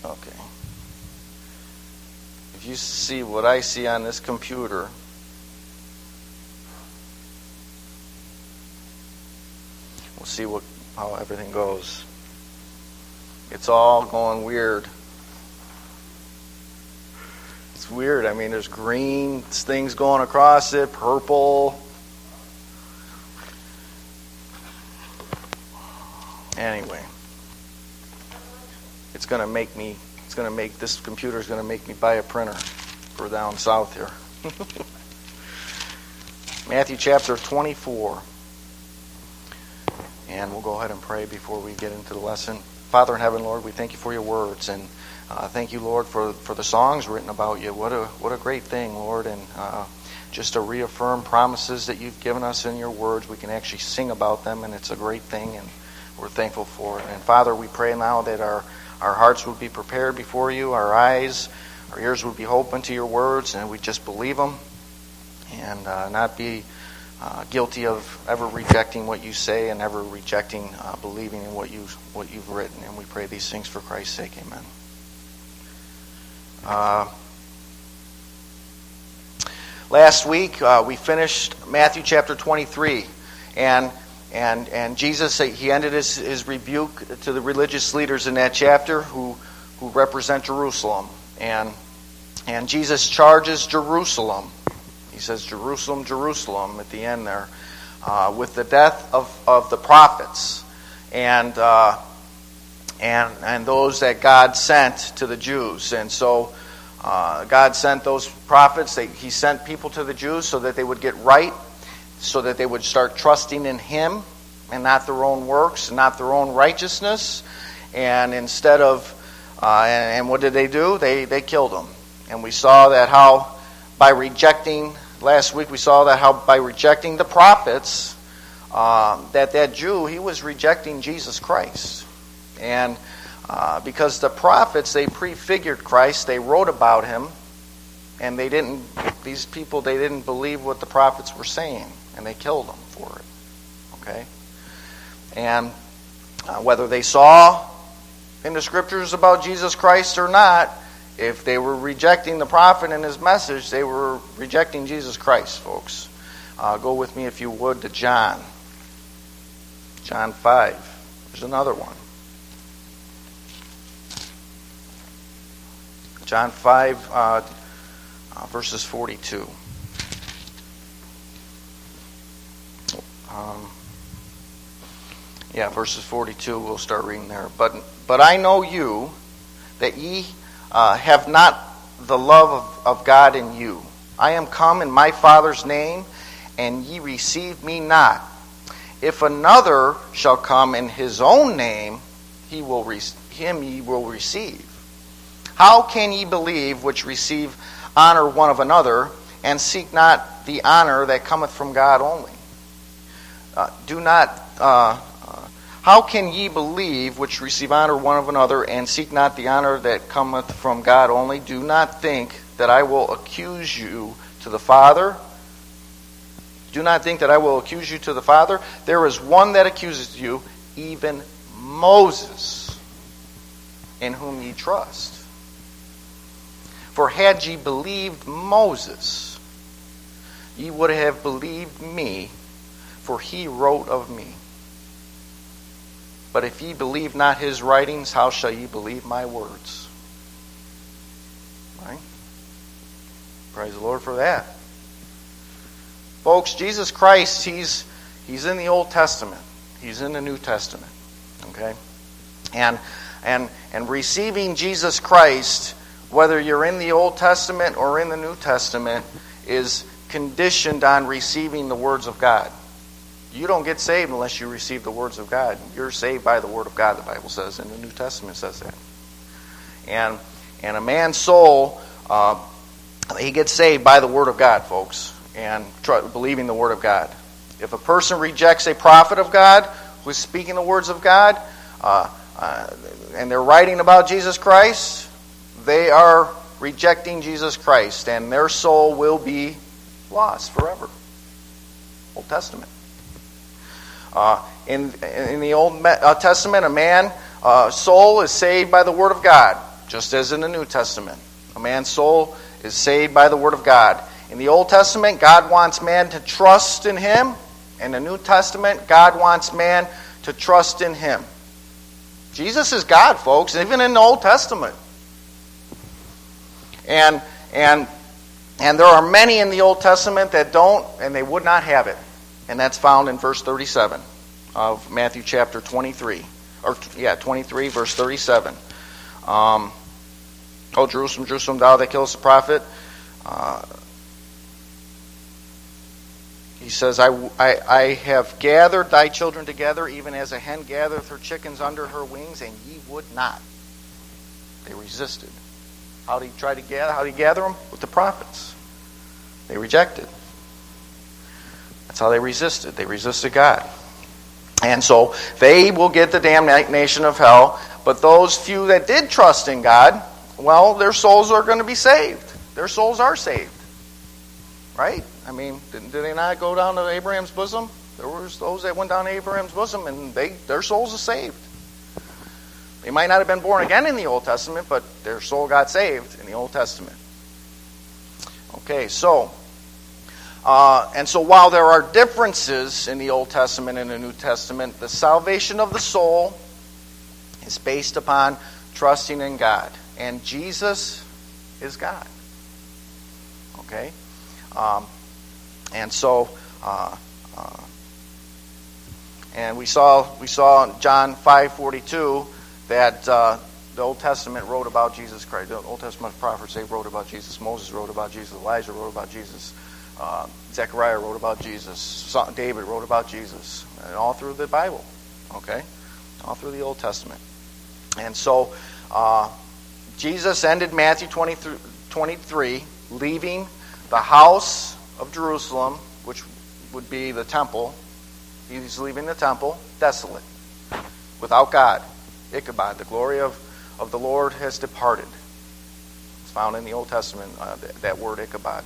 Okay. If you see what I see on this computer, we'll see how everything goes. It's all going weird. It's weird. I mean, there's green things going across it, purple. Anyway, this computer's going to make me buy a printer for down south here. Matthew chapter 24. And we'll go ahead and pray before we get into the lesson. Father in heaven, Lord, we thank you for your words, and thank you, Lord, for the songs written about you. What a great thing, Lord, and just to reaffirm promises that you've given us in your words. We can actually sing about them, and it's a great thing, and we're thankful for it. And Father, we pray now that our hearts would be prepared before you, our eyes, our ears would be open to your words, and we just believe them, and not be guilty of ever rejecting what you say and ever rejecting believing in what you've written. And we pray these things for Christ's sake. Amen. Last week we finished Matthew chapter 23, and Jesus, he ended his rebuke to the religious leaders in that chapter who represent Jerusalem, and Jesus charges Jerusalem. He says, Jerusalem, Jerusalem, at the end there, with the death of the prophets and those that God sent to the Jews. And so God sent those prophets. He sent people to the Jews so that they would get right, so that they would start trusting in Him and not their own works and not their own righteousness. And instead of, and what did they do? They killed them. And we saw that how by rejecting, last week we saw that how by rejecting the prophets, that Jew, he was rejecting Jesus Christ. And because the prophets, they prefigured Christ, they wrote about him, and these people didn't believe what the prophets were saying, and they killed them for it. Okay? And whether they saw in the scriptures about Jesus Christ or not, if they were rejecting the prophet and his message, they were rejecting Jesus Christ, folks. Go with me, if you would, to John. John 5. There's another one. John 5, verses 42. Verses 42, we'll start reading there. But I know you, that ye have not the love of God in you. I am come in my Father's name, and ye receive me not. If another shall come in his own name, him ye will receive. How can ye believe which receive honor one of another, and seek not the honor that cometh from God only? How can ye believe which receive honor one of another, and seek not the honor that cometh from God only? Do not think that I will accuse you to the Father. Do not think that I will accuse you to the Father. There is one that accuses you, even Moses, in whom ye trust. For had ye believed Moses, ye would have believed me, for he wrote of me. But if ye believe not his writings, how shall ye believe my words? Right? Praise the Lord for that. Folks, Jesus Christ, he's in the Old Testament. He's in the New Testament. Okay? And receiving Jesus Christ, whether you're in the Old Testament or in the New Testament, is conditioned on receiving the words of God. You don't get saved unless you receive the words of God. You're saved by the word of God, the Bible says, and the New Testament says that. And a man's soul, he gets saved by the word of God, folks, and believing the word of God. If a person rejects a prophet of God who is speaking the words of God, and they're writing about Jesus Christ, they are rejecting Jesus Christ, and their soul will be lost forever. Old Testament. In the Old Testament, a man's soul is saved by the Word of God. just as in the New Testament. A man's soul is saved by the Word of God. In the Old Testament, God wants man to trust in Him. In the New Testament, God wants man to trust in Him. Jesus is God, folks, even in the Old Testament. And there are many in the Old Testament that don't, and they would not have it. And that's found in verse 37 of Matthew chapter 23. 23, verse 37. Oh, Jerusalem, Jerusalem, thou that killest the prophet. He says, I have gathered thy children together, even as a hen gathereth her chickens under her wings, and ye would not. They resisted. How did he try to gather? How did he gather them? With the prophets. They rejected. That's how they resisted. They resisted God. And so they will get the damnation of hell. But those few that did trust in God, well, their souls are going to be saved. Their souls are saved. Right? I mean, did they not go down to Abraham's bosom? There was those that went down to Abraham's bosom, and their souls are saved. They might not have been born again in the Old Testament, but their soul got saved in the Old Testament. Okay, so while there are differences in the Old Testament and the New Testament, the salvation of the soul is based upon trusting in God. And Jesus is God. Okay? And we saw John 5:42 that the Old Testament wrote about Jesus Christ. The Old Testament prophets, they wrote about Jesus. Moses wrote about Jesus. Elijah wrote about Jesus. Zechariah wrote about Jesus. David wrote about Jesus. And all through the Bible. Okay? All through the Old Testament. And so Jesus ended Matthew 23, leaving the house of Jerusalem, which would be the temple. He's leaving the temple desolate, without God. Ichabod, the glory of the Lord has departed. It's found in the Old Testament, that word Ichabod.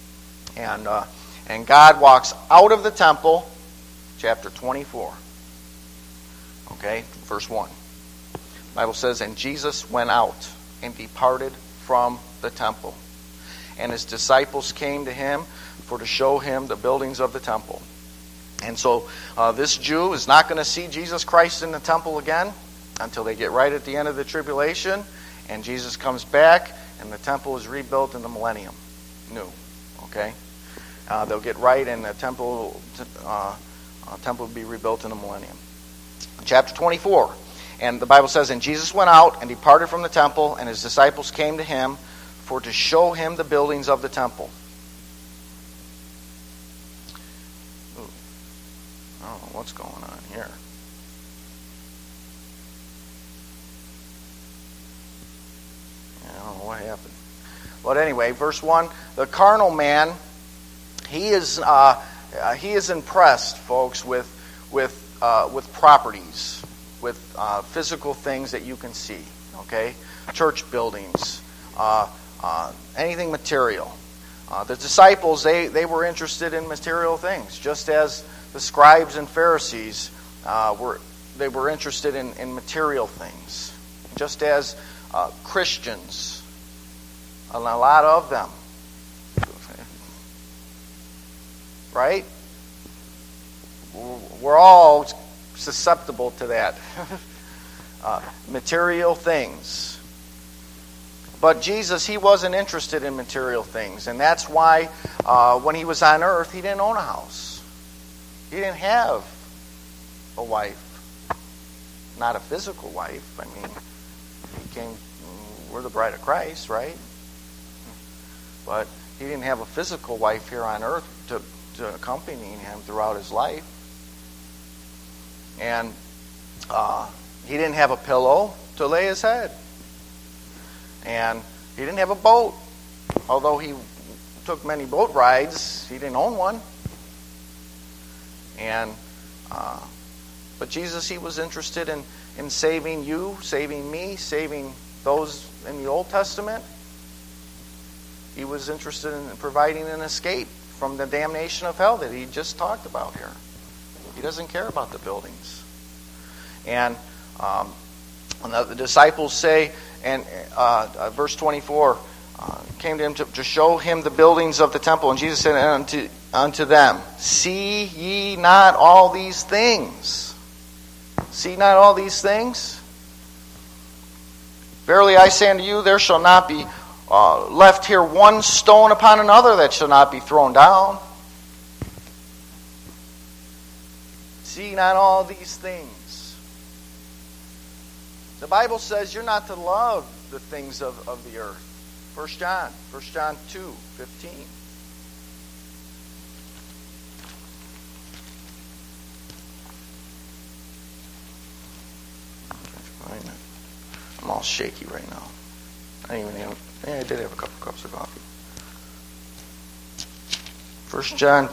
And God walks out of the temple, chapter 24. Okay, verse 1. The Bible says, and Jesus went out and departed from the temple. And his disciples came to him for to show him the buildings of the temple. And so this Jew is not going to see Jesus Christ in the temple again until they get right at the end of the tribulation, and Jesus comes back, and the temple is rebuilt in the millennium. New. Okay? They'll get right, and the temple will be rebuilt in the millennium. Chapter 24. And the Bible says, and Jesus went out and departed from the temple, and his disciples came to him for to show him the buildings of the temple. Ooh. I don't know what's going on here. I don't know what happened. But anyway, verse 1, the carnal man, he is impressed, folks, with properties, with physical things that you can see. Okay, church buildings, anything material. The disciples, they were interested in material things, just as the scribes and Pharisees were interested in material things, just as Christians, and a lot of them, right? We're all susceptible to that. Material things. But Jesus, he wasn't interested in material things. And that's why when he was on earth, he didn't own a house. He didn't have a wife. Not a physical wife. I mean, we're the bride of Christ, right? But he didn't have a physical wife here on earth to accompany him throughout his life. And he didn't have a pillow to lay his head. And he didn't have a boat. Although he took many boat rides, he didn't own one. And but Jesus, he was interested in saving you, saving me, saving those in the Old Testament. He was interested in providing an escape from the damnation of hell that he just talked about here. He doesn't care about the buildings. And the disciples say, And verse 24 came to him to show him the buildings of the temple. And Jesus said unto them, see ye not all these things? See not all these things? Verily I say unto you, there shall not be left here one stone upon another that shall not be thrown down. See not all these things. The Bible says you're not to love the things of the earth. 1 John 2:15. I'm all shaky right now. I did have a couple cups of coffee. 1 John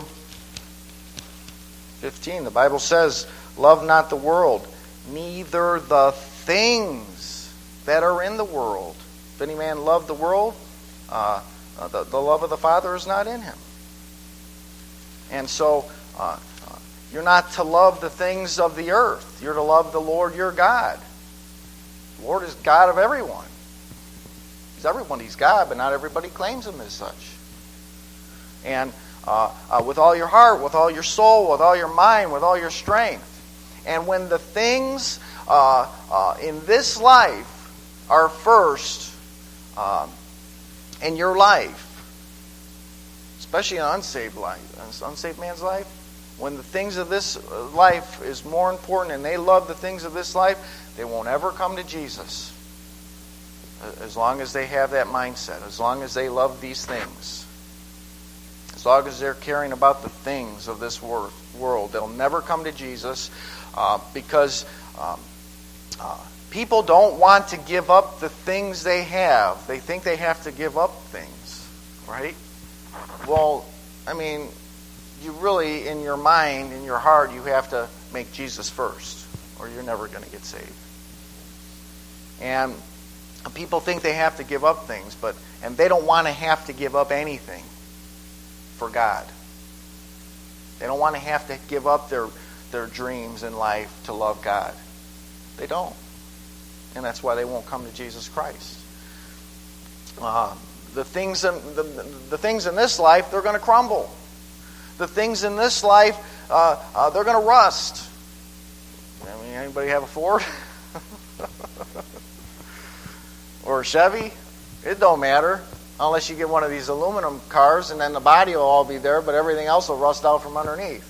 2:15. The Bible says, love not the world, neither the things that are in the world. If any man love the world, the love of the Father is not in him. And so, you're not to love the things of the earth. You're to love the Lord your God. The Lord is God of everyone. He's everybody's God, but not everybody claims him as such. And with all your heart, with all your soul, with all your mind, with all your strength. And when the things in this life are first in your life, especially an unsaved life, an unsaved man's life, when the things of this life is more important and they love the things of this life, they won't ever come to Jesus. As long as they have that mindset, as long as they love these things, as long as they're caring about the things of this world, they'll never come to Jesus because people don't want to give up the things they have. They think they have to give up things, right? Well, I mean, you really, in your mind, in your heart, you have to make Jesus first, or you're never going to get saved. And people think they have to give up things, and they don't want to have to give up anything for God. They don't want to have to give up their dreams in life to love God. They don't. And that's why they won't come to Jesus Christ. The things in this life, they're going to crumble. The things in this life, they're going to rust. I mean, anybody have a Ford? Or a Chevy? It don't matter. Unless you get one of these aluminum cars, and then the body will all be there, but everything else will rust out from underneath.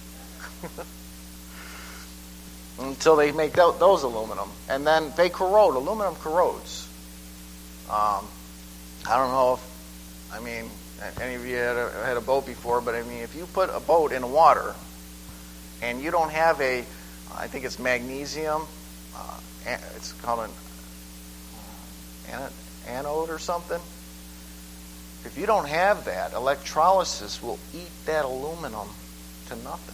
Until they make those aluminum. And then they corrode. Aluminum corrodes. I don't know if, any of you had a boat before, but if you put a boat in water, and you don't have I think it's magnesium, it's called an anode or something. If you don't have that, electrolysis will eat that aluminum to nothing.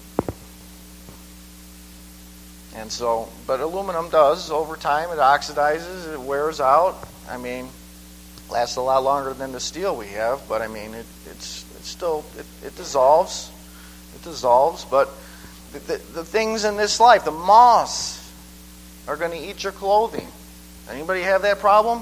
And so, but aluminum does, over time, it oxidizes, it wears out. Lasts a lot longer than the steel we have, but it dissolves. It dissolves, but the things in this life, the moths are going to eat your clothing. Anybody have that problem?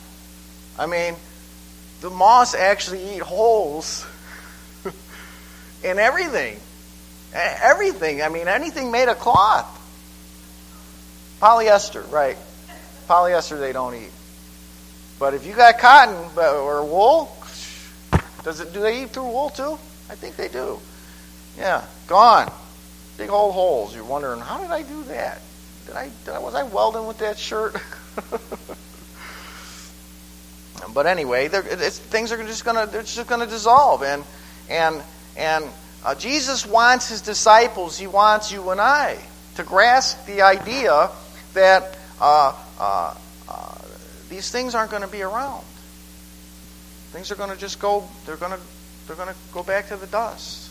The moths actually eat holes in everything. Everything. Anything made of cloth. Polyester, right. Polyester they don't eat. But if you got cotton or wool, do they eat through wool too? I think they do. Yeah, gone. Big old holes. You're wondering, how did I do that? Was I welding with that shirt? But anyway, things are just going to dissolve, and Jesus wants his disciples. He wants you and I to grasp the idea that these things aren't going to be around. Things are going to just go. They're going to go back to the dust.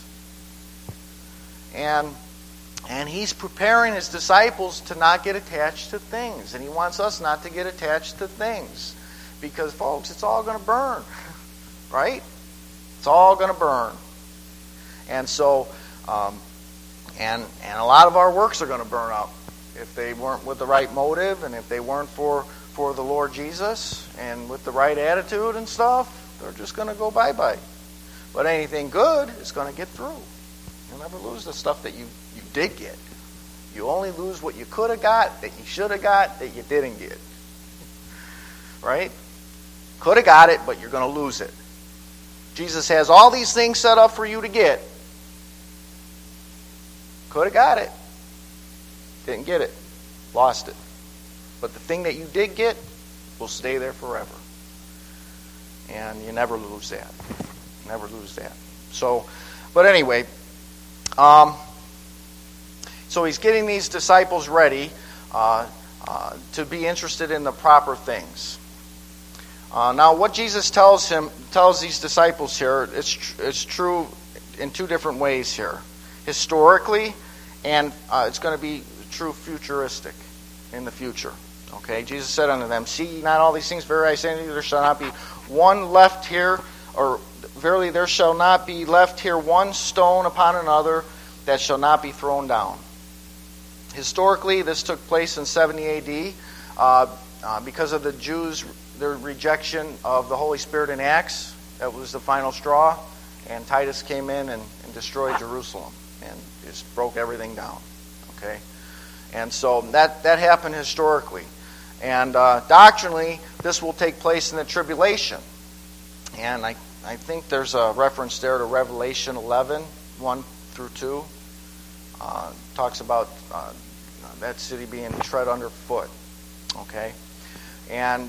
And he's preparing his disciples to not get attached to things, and he wants us not to get attached to things. Because, folks, it's all going to burn, right? It's all going to burn. And so, and a lot of our works are going to burn up if they weren't with the right motive, and if they weren't for for the Lord Jesus and with the right attitude and stuff, they're just going to go bye-bye. But anything good is going to get through. You'll never lose the stuff that you did get. You only lose what you could have got, that you should have got, that you didn't get. Right? Could have got it, but you're going to lose it. Jesus has all these things set up for you to get. Could have got it. Didn't get it. Lost it. But the thing that you did get will stay there forever. And you never lose that. Never lose that. So, but anyway, so he's getting these disciples ready to be interested in the proper things. Now, what Jesus tells these disciples here, it's true in two different ways here. Historically, and it's going to be true futuristic in the future. Okay, Jesus said unto them, "See ye not all these things? Verily I say unto you, there shall not be one left here, or verily there shall not be left here one stone upon another that shall not be thrown down." Historically, this took place in 70 A.D. Because of the Jews, their rejection of the Holy Spirit in Acts. That was the final straw, and Titus came in and destroyed Jerusalem and just broke everything down. Okay, and so that happened historically. And doctrinally, this will take place in the tribulation. And I think there's a reference there to Revelation 11, 1 through 2. Talks about that city being tread underfoot. Okay? And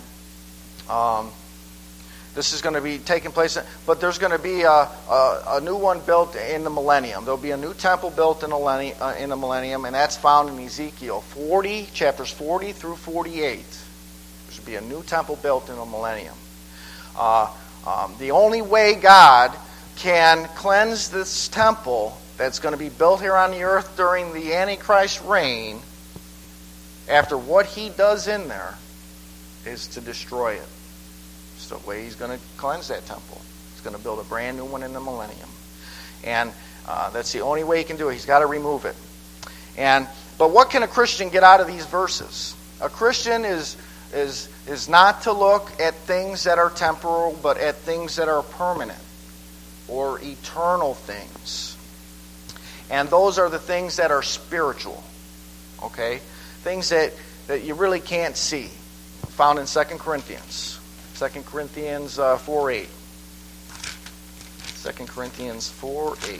this is going to be taking place, but there's going to be a new one built in the millennium. There'll be a new temple built in the millennium, and that's found in Ezekiel 40, chapters 40 through 48. There should be a new temple built in the millennium. The only way God can cleanse this temple that's going to be built here on the earth during the Antichrist reign, after what he does in there, is to destroy it. It's the way he's going to cleanse that temple. He's going to build a brand new one in the millennium. And that's the only way he can do it. He's got to remove it. But what can a Christian get out of these verses? A Christian is not to look at things that are temporal, but at things that are permanent or eternal things. And those are the things that are spiritual. Okay? Things that you really can't see. Found in 2 Corinthians. 2 Corinthians 4:8. 2 Corinthians 4:8.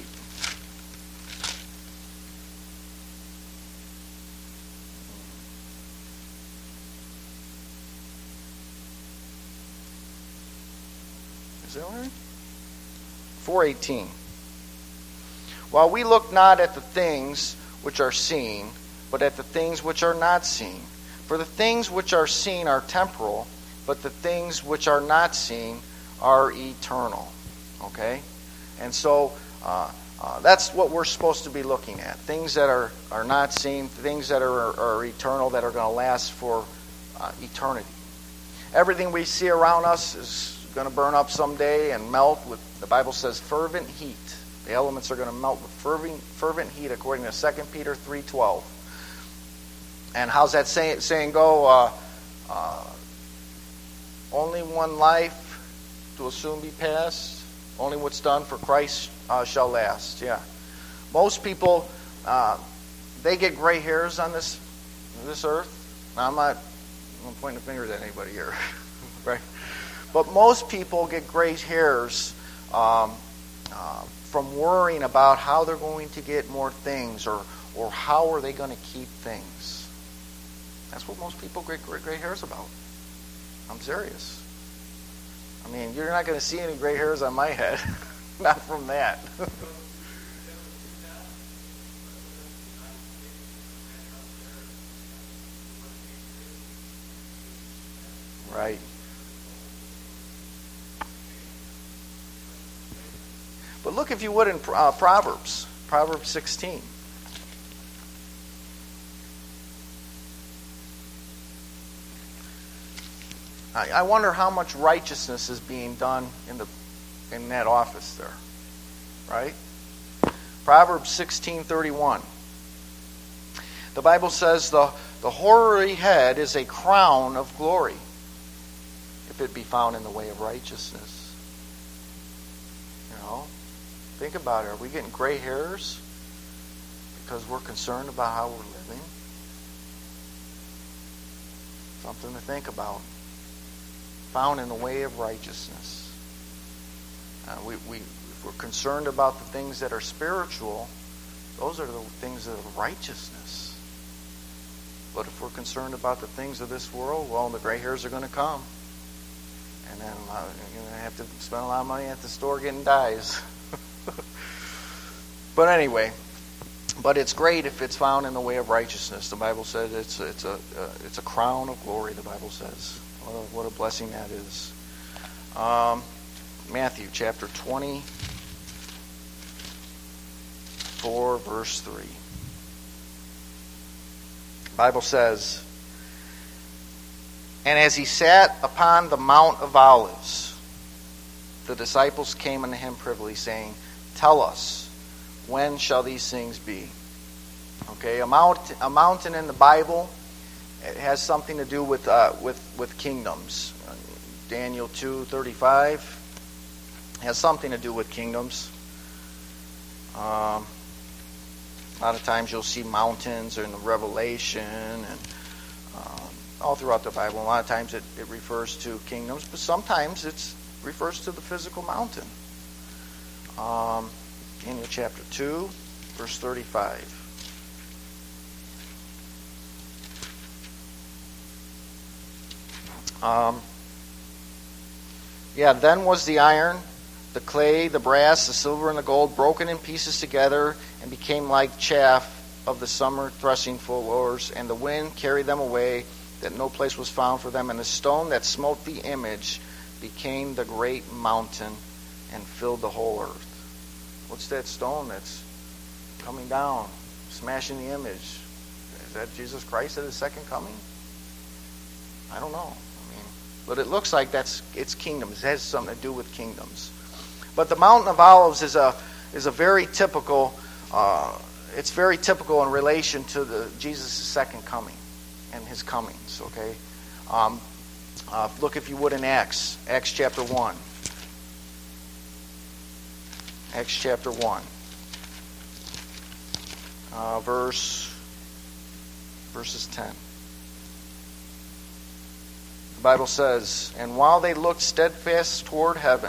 Is that right? 4:18. While we look not at the things which are seen, but at the things which are not seen. For the things which are seen are temporal, but the things which are not seen are eternal. Okay? And so that's what we're supposed to be looking at. Things that are not seen, things that are eternal, that are going to last for eternity. Everything we see around us is going to burn up someday and melt with, the Bible says, fervent heat. The elements are going to melt with fervent heat, according to 2 Peter 3:12. And how's that saying go? Only one life will soon be passed. Only what's done for Christ shall last. Yeah. Most people, they get gray hairs on this earth. Now, I'm pointing the fingers at anybody here, right? But most people get gray hairs from worrying about how they're going to get more things, or how are they going to keep things. That's what most people get gray hairs about. I'm serious. I mean, you're not going to see any gray hairs on my head. Not from that. Right. But look, if you would, in Proverbs 16. I wonder how much righteousness is being done in that office there, right? Proverbs 16:31. The Bible says the The hoary head is a crown of glory, if it be found in the way of righteousness. You know, think about it. Are we getting gray hairs because we're concerned about how we're living? Something to think about. Found in the way of righteousness. If we're concerned about the things that are spiritual, those are the things of righteousness. But if we're concerned about the things of this world, well, the gray hairs are going to come. And then you're going to have to spend a lot of money at the store getting dyes. But anyway, but it's great if it's found in the way of righteousness. The Bible says it's a crown of glory, the Bible says. What a blessing that is. Matthew chapter 24, verse 3. The Bible says, "And as he sat upon the Mount of Olives, the disciples came unto him privily, saying, Tell us, when shall these things be?" Okay, a mountain in the Bible, it has something to do with kingdoms. Daniel 2:35 has something to do with kingdoms. A lot of times you'll see mountains in the Revelation and all throughout the Bible. A lot of times it refers to kingdoms, but sometimes it refers to the physical mountain. Daniel chapter 2, verse 35. Then was the iron, the clay, the brass, the silver, and the gold broken in pieces together and became like chaff of the summer threshing floors, and the wind carried them away, that no place was found for them. And the stone that smote the image became the great mountain and filled the whole earth. What's that stone that's coming down, smashing the image? Is that Jesus Christ at his second coming? I don't know. But it looks like it's kingdoms. It has something to do with kingdoms. But the Mountain of Olives is a very typical. It's very typical in relation to Jesus' second coming and his comings. Okay, look if you would in Acts chapter 1. Acts chapter 1, verses 10. The Bible says, "And while they looked steadfast toward heaven,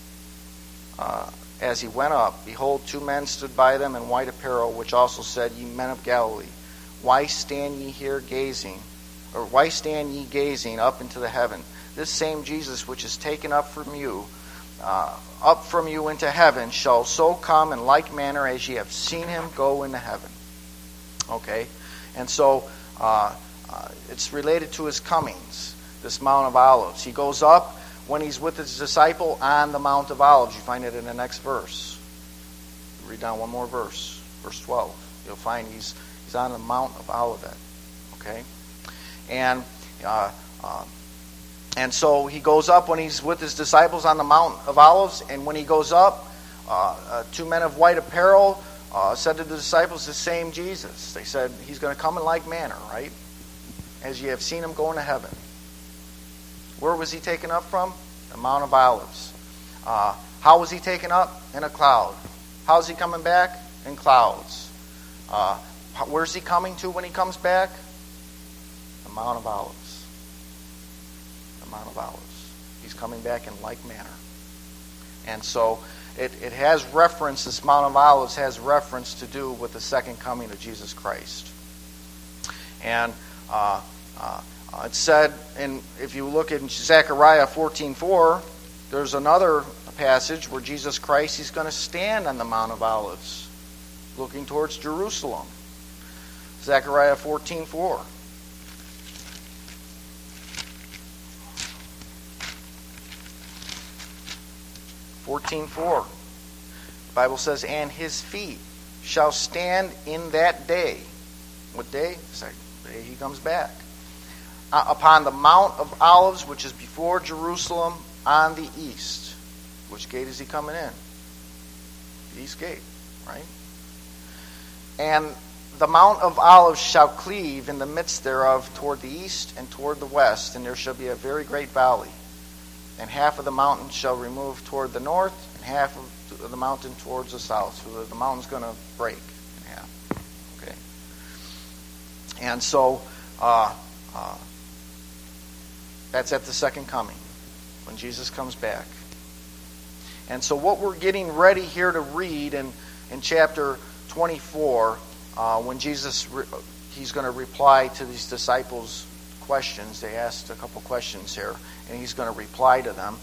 as he went up, behold, two men stood by them in white apparel, which also said, Ye men of Galilee, why stand ye here gazing? Or why stand ye gazing up into the heaven? This same Jesus which is taken up from you into heaven, shall so come in like manner as ye have seen him go into heaven." Okay, and so it's related to his comings. This Mount of Olives. He goes up when he's with his disciple on the Mount of Olives. You find it in the next verse. Read down one more verse. Verse 12. You'll find he's on the Mount of Olivet. Okay? And so he goes up when he's with his disciples on the Mount of Olives, and when he goes up, two men of white apparel said to the disciples, the same Jesus. They said, he's going to come in like manner, right? As ye have seen him go into heaven. Where was he taken up from? The Mount of Olives. How was he taken up? In a cloud. How is he coming back? In clouds. Where's he coming to when he comes back? The Mount of Olives. The Mount of Olives. He's coming back in like manner. And so it has reference, this Mount of Olives has reference to do with the second coming of Jesus Christ. And it's said, if you look in Zechariah 14:4, there's another passage where Jesus Christ, he's going to stand on the Mount of Olives, looking towards Jerusalem. Zechariah 14:4. The Bible says, "And his feet shall stand in that day." What day? It's like the day he comes back. "Upon the Mount of Olives, which is before Jerusalem on the east." Which gate is he coming in? The east gate, right? "And the Mount of Olives shall cleave in the midst thereof toward the east and toward the west, and there shall be a very great valley. And half of the mountain shall remove toward the north, and half of the mountain towards the south. So the mountain's going to break in half. Okay. And so that's at the second coming, when Jesus comes back. And so what we're getting ready here to read in chapter 24, when Jesus he's going to reply to these disciples' questions. They asked a couple questions here, and he's going to reply to them.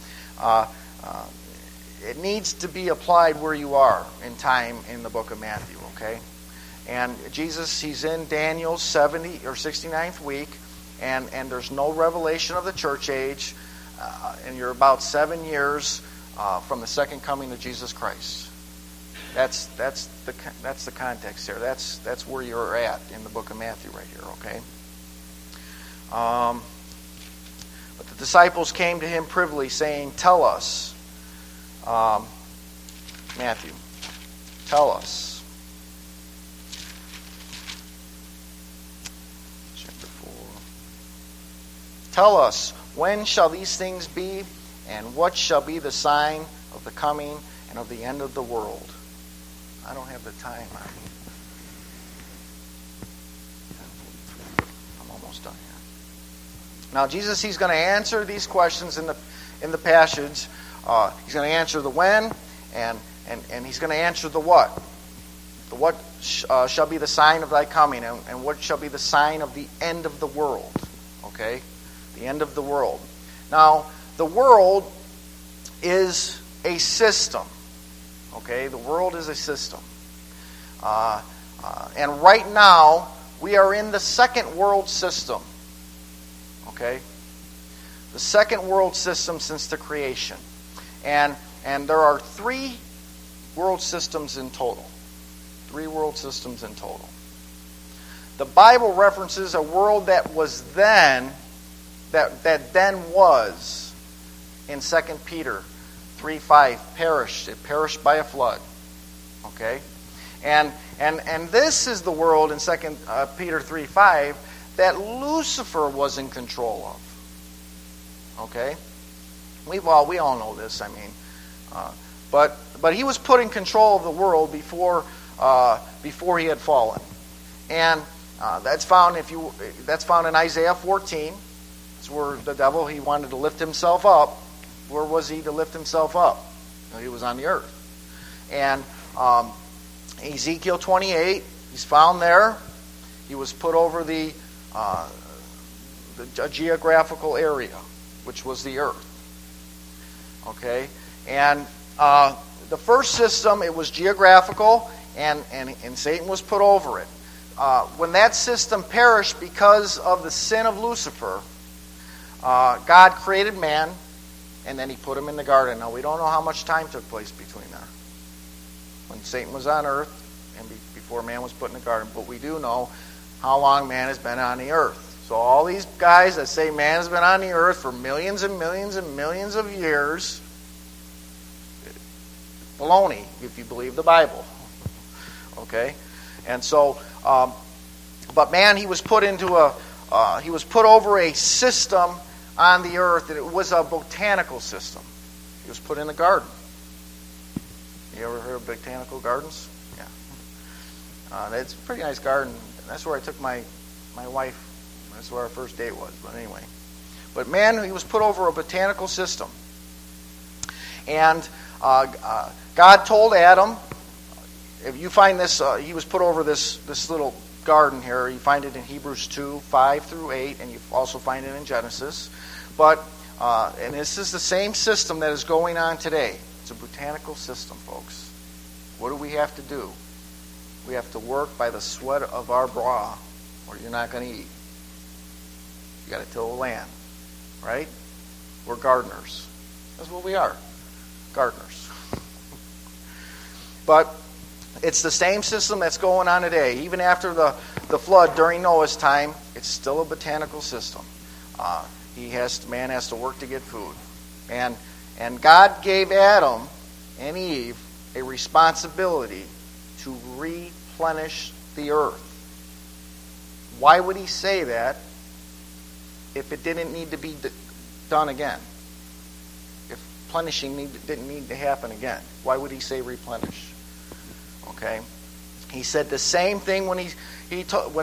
It needs to be applied where you are in time in the book of Matthew, okay? And Jesus, he's in Daniel's 70 or 69th week, and there's no revelation of the church age, and you're about 7 years from the second coming of Jesus Christ. That's the context here. That's where you're at in the book of Matthew right here, okay? But the disciples came to him privily, saying, "Tell us, Matthew, tell us." Chapter 4. "Tell us, when shall these things be, and what shall be the sign of the coming and of the end of the world?" I don't have the time on me. I'm almost done here. Now, Jesus, he's going to answer these questions in the passage. He's going to answer the when, and he's going to answer the what. The what shall be the sign of thy coming, and what shall be the sign of the end of the world. Okay? The end of the world. Now, the world is a system. Okay? The world is a system. And right now, we are in the second world system. Okay? The second world system since the creation. And there are 3 world systems in total. 3 world systems in total. The Bible references a world that was then, that then was, in 2 Peter 3:5, perished. It perished by a flood. Okay? And this is the world in 2 Peter 3:5 that Lucifer was in control of. Okay? We all know this, I mean. But he was put in control of the world before he had fallen. And that's found in Isaiah 14. It's where the devil, he wanted to lift himself up. Where was he to lift himself up? He was on the earth. And Ezekiel 28, he's found there. He was put over the geographical area, which was the earth. Okay? And the first system, it was geographical, and Satan was put over it. When that system perished because of the sin of Lucifer, God created man, and then he put him in the garden. Now, we don't know how much time took place between there, when Satan was on earth and before man was put in the garden. But we do know how long man has been on the earth. So all these guys that say man has been on the earth for millions and millions and millions of years, baloney, if you believe the Bible. Okay? And so, but man, he was put over a system on the earth, and it was a botanical system. He was put in the garden. You ever heard of botanical gardens? Yeah. It's a pretty nice garden. That's where I took my wife. That's where our first date was. But anyway. But man, he was put over a botanical system. And God told Adam, if you find this, he was put over this little garden here. You find it in Hebrews 2:5-8, and you also find it in Genesis. But and this is the same system that is going on today. It's a botanical system, folks. What do we have to do? We have to work by the sweat of our brow, or you're not going to eat. You got to till the land, right? We're gardeners. That's what we are, gardeners. But it's the same system that's going on today. Even after the flood during Noah's time, it's still a botanical system. Man has to work to get food. And God gave Adam and Eve a responsibility to replenish the earth. Why would he say that if it didn't need to be done again? If plenishing didn't need to happen again, why would he say replenish? Okay, he said the same thing when he told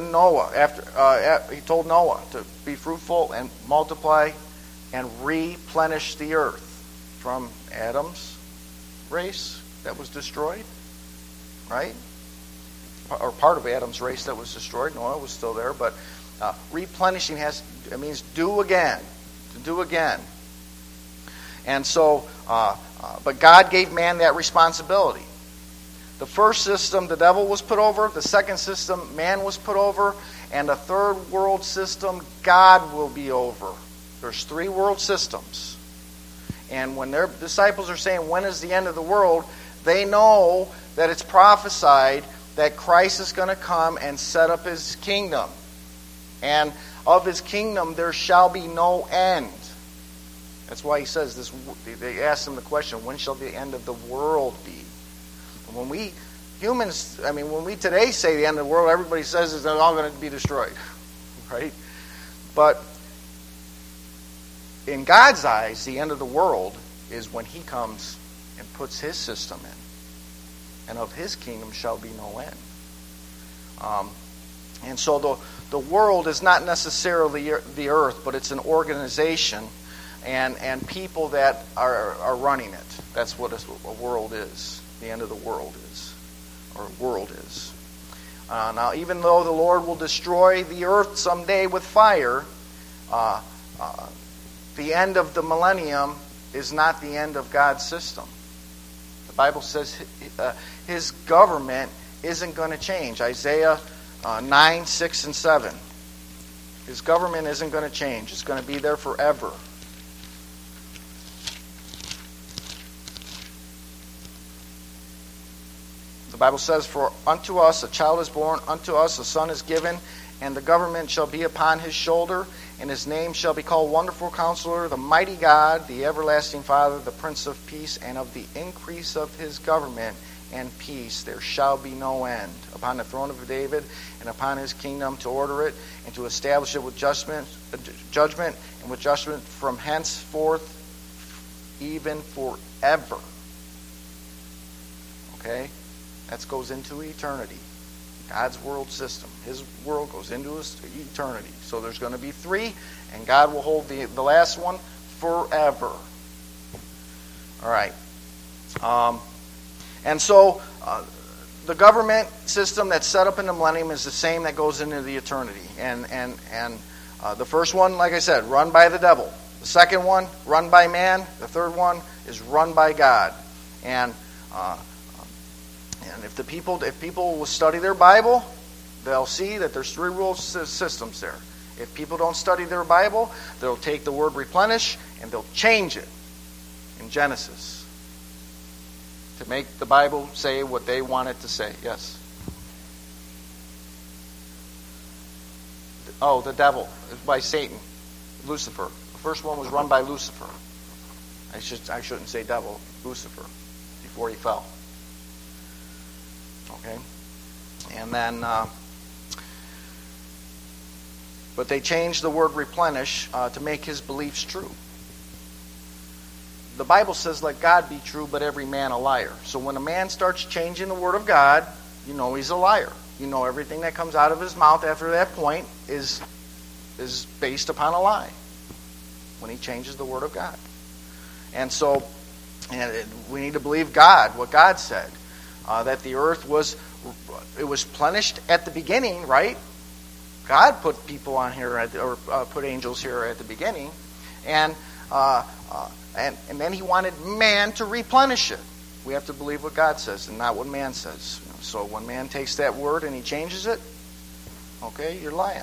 Noah to be fruitful and multiply and replenish the earth from Adam's race that was destroyed, right? Or part of Adam's race that was destroyed. Noah was still there, but replenishing means do again, to do again. And so, but God gave man that responsibility. The first system, the devil was put over. The second system, man was put over. And the third world system, God will be over. There's 3 world systems. And when their disciples are saying, when is the end of the world? They know that it's prophesied that Christ is going to come and set up his kingdom. And of his kingdom there shall be no end. That's why he says this. They asked him the question, when shall the end of the world be? When we humans, when we today say the end of the world, everybody says it's all going to be destroyed, right? But in God's eyes, the end of the world is when he comes and puts his system in. And of his kingdom shall be no end. And so the world is not necessarily the earth, but it's an organization and people that are running it. That's what a world is. The end of the world is, or world is. Now, even though the Lord will destroy the earth someday with fire, the end of the millennium is not the end of God's system. The Bible says his government isn't going to change. Isaiah 9, 6, and 7. His government isn't going to change. It's going to be there forever. The Bible says, for unto us a child is born, unto us a son is given, and the government shall be upon his shoulder, and his name shall be called Wonderful Counselor, the Mighty God, the Everlasting Father, the Prince of Peace, and of the increase of his government and peace there shall be no end, upon the throne of David and upon his kingdom, to order it and to establish it with judgment and with judgment from henceforth even forever. Okay? That goes into eternity. God's world system. His world goes into eternity. So there's going to be 3, and God will hold the last one forever. All right. And so the government system that's set up in the millennium is the same that goes into the eternity. And the first one, like I said, run by the devil. The second one, run by man. The third one is run by God. And if people will study their Bible, they'll see that there's 3 world systems there. If people don't study their Bible, they'll take the word replenish and they'll change it in Genesis to make the Bible say what they want it to say. Yes? Oh, the devil. By Satan. Lucifer. The first one was run by Lucifer. I shouldn't say devil. Lucifer. Before he fell. Okay? And then, but they changed the word replenish to make his beliefs true. The Bible says, let God be true, but every man a liar. So when a man starts changing the word of God, you know he's a liar. You know everything that comes out of his mouth after that point is based upon a lie. When he changes the word of God. And so, we need to believe God, what God said. That the earth was plenished at the beginning, right? God put people on here, put angels here at the beginning, and then he wanted man to replenish it. We have to believe what God says and not what man says. So when man takes that word and he changes it, okay, you're lying.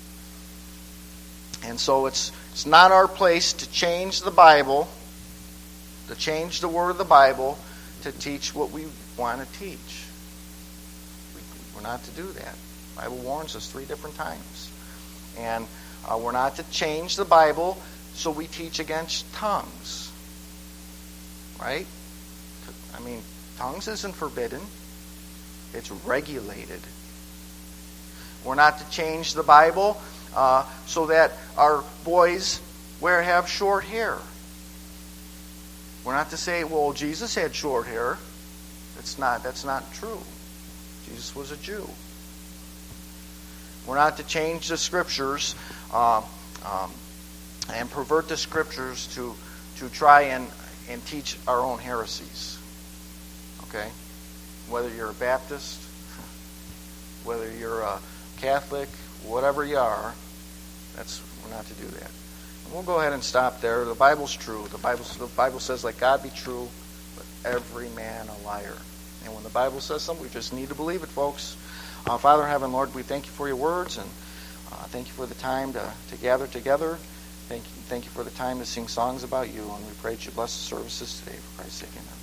And so it's not our place to change the Bible, to change the word of the Bible, to teach what we want to teach. We're not to do that. The Bible warns us 3 different times. And we're not to change the Bible so we teach against tongues. Right? I mean, tongues isn't forbidden. It's regulated. We're not to change the Bible so that our boys have short hair. We're not to say, well, Jesus had short hair. That's not true. Jesus was a Jew. We're not to change the Scriptures and pervert the Scriptures to try and teach our own heresies. Okay? Whether you're a Baptist, whether you're a Catholic, whatever you are, we're not to do that. And we'll go ahead and stop there. The Bible's true. The Bible says, let God be true, but every man a liar. And when the Bible says something, we just need to believe it, folks. Father in heaven, Lord, we thank you for your words, and thank you for the time to gather together. Thank you for the time to sing songs about you, and we pray that you bless the services today. For Christ's sake, amen.